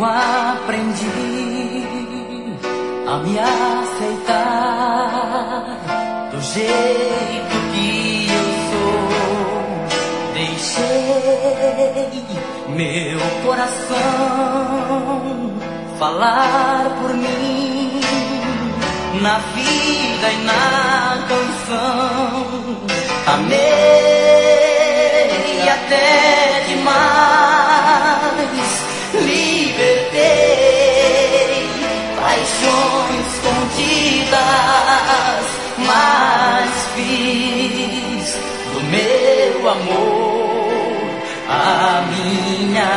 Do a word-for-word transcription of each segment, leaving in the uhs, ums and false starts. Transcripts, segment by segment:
aprendi a me aceitar do jeito que eu sou. Deixei meu coração falar por mim na vida e na canção. Amei até demais, libertei paixões escondidas, mas fiz do meu amor a minha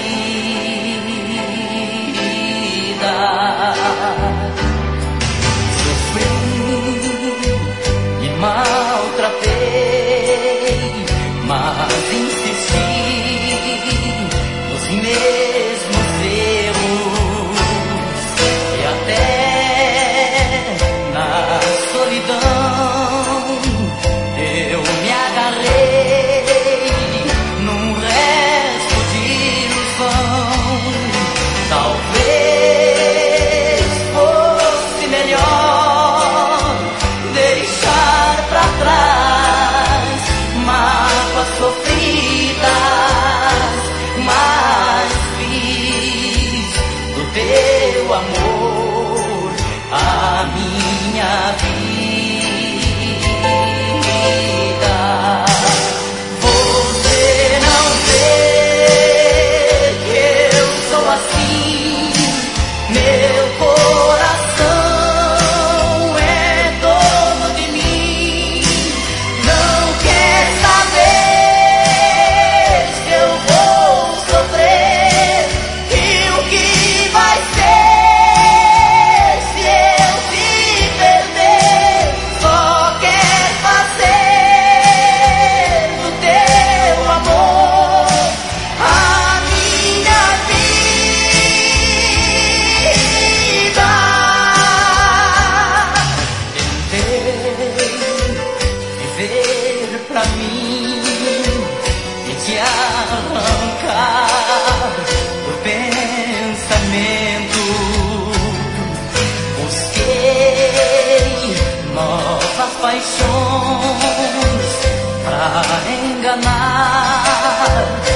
vida. Sofri, me maltratei, mas insisti nos mesmos erros e até na solidão eu me agarrei num resto de ilusão. Talvez fosse melhor deixar pra trás mágoas sofridas, mas fiz do teu amor a minha vida. Você não vê que eu sou assim, meu coração é dono de mim. Não quer saber se eu vou sofrer e o que vai ser se eu te perder. Só quer fazer do teu amor a minha vida. Tentei viver pra mim e te arrancar do pensamento. Busquei novas paixões pra enganar